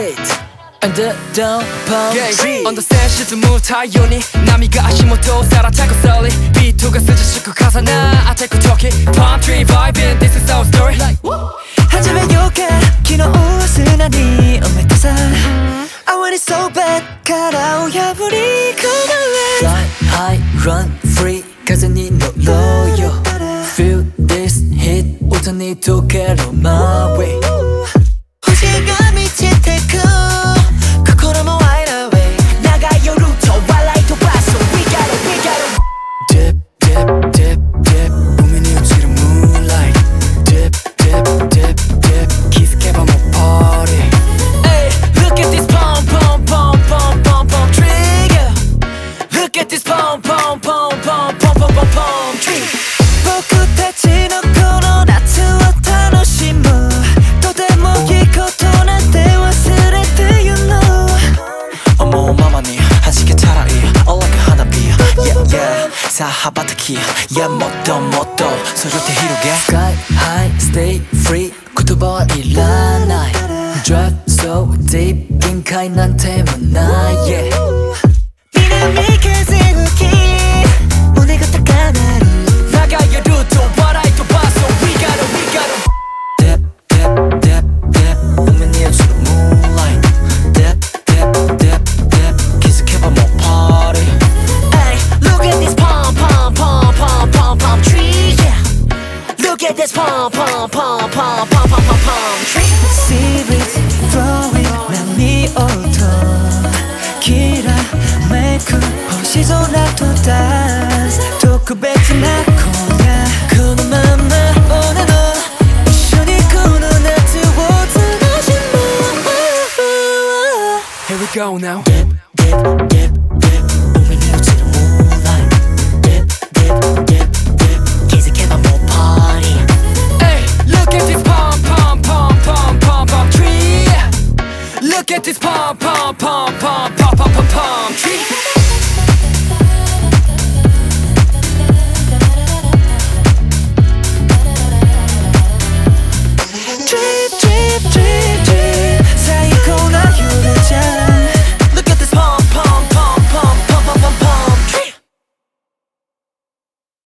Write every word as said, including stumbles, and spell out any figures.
it Underdog palm tree On the sand shit move 太陽に波が足元をさらたくそりビートが涼しく重なってく時 Palm tree vibing this is our story 始めようか昨日は砂に埋めたさ I want it so bad 殻を破り込まれ Fly high run free 風に乗ろうよ Feel this hit 音に溶ける my way 星が満ちてく心も wide awake 長い夜と笑い飛ばす We got it, we got it Dip, dip, dip, dip 海に映る moonlight Dip, dip, dip, dip 気づけばもう party Hey, look at this pom pom pom pom pom pom trigger Look at this pom pom pom pom pom pom pom pom tree 僕たちのこの夏を楽しむとてもいいことなんて忘れて You know 思うままに弾けたらいい All like a 花火 Yeah yeah さあ羽ばたき Yeah もっともっとそれを手広げ Sky high stay free 言葉はいらない Drive so deep 限界なんてもない Yeah 南風吹き胸が高鳴る長い夜と笑い飛ばす We got it, we got it Dip, dip, dip, dip 海に映る moonlight Dip, dip, dip, dip 気づけばもう party Hey, look at this pom pom pom pom pom pom tree Yeah Look at this pom pom pom pom pom pom pom pom tree Sea breeze flowing 波音きらめく星空とダンス特別な今夜このまま俺の一緒にこの夏を楽しもう Here we go now Dip, dip, dip